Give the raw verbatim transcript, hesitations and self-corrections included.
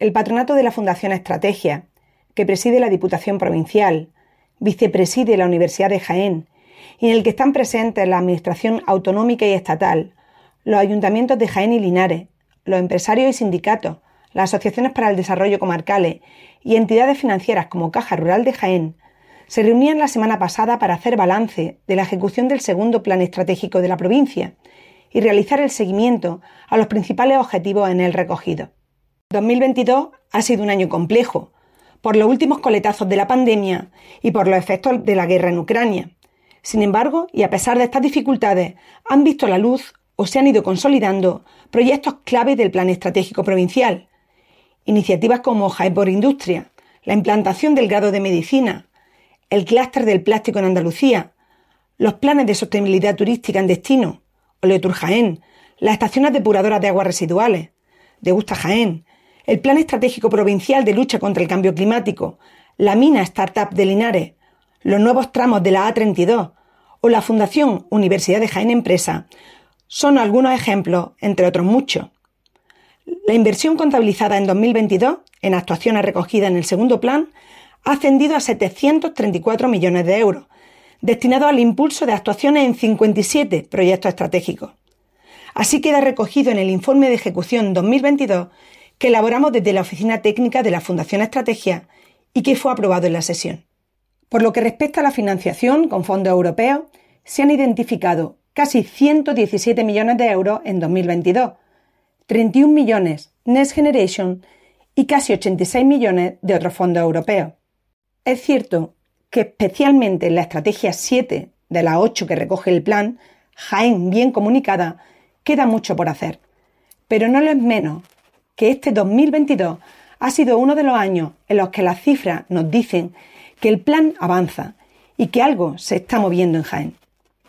el patronato de la Fundación Estrategia, que preside la Diputación Provincial, vicepreside la Universidad de Jaén y en el que están presentes la Administración Autonómica y Estatal, los ayuntamientos de Jaén y Linares, los empresarios y sindicatos, las asociaciones para el desarrollo comarcales y entidades financieras como Caja Rural de Jaén, se reunían la semana pasada para hacer balance de la ejecución del segundo plan estratégico de la provincia y realizar el seguimiento a los principales objetivos en él recogidos. dos mil veintidós ha sido un año complejo, por los últimos coletazos de la pandemia y por los efectos de la guerra en Ucrania. Sin embargo, y a pesar de estas dificultades, han visto la luz o se han ido consolidando proyectos clave del Plan Estratégico Provincial. Iniciativas como Jaén por Industria, la implantación del grado de Medicina, el clúster del plástico en Andalucía, los planes de sostenibilidad turística en destino, Oleotur Jaén, las estaciones depuradoras de aguas residuales, Degusta Jaén, el Plan Estratégico Provincial de Lucha contra el Cambio Climático, la mina Startup de Linares, los nuevos tramos de la A treinta y dos o la Fundación Universidad de Jaén Empresa son algunos ejemplos, entre otros muchos. La inversión contabilizada en dos mil veintidós, en actuaciones recogidas en el segundo plan, ha ascendido a setecientos treinta y cuatro millones de euros, destinados al impulso de actuaciones en cincuenta y siete proyectos estratégicos. Así queda recogido en el informe de ejecución dos mil veintidós que elaboramos desde la Oficina Técnica de la Fundación Estrategia y que fue aprobado en la sesión. Por lo que respecta a la financiación con fondos europeos, se han identificado casi ciento diecisiete millones de euros en dos mil veintidós, treinta y un millones Next Generation y casi ochenta y seis millones de otros fondos europeos. Es cierto que especialmente en la estrategia siete de las ocho que recoge el plan, Jaén bien comunicada, queda mucho por hacer. Pero no lo es menos que este dos mil veintidós ha sido uno de los años en los que las cifras nos dicen que el plan avanza y que algo se está moviendo en Jaén.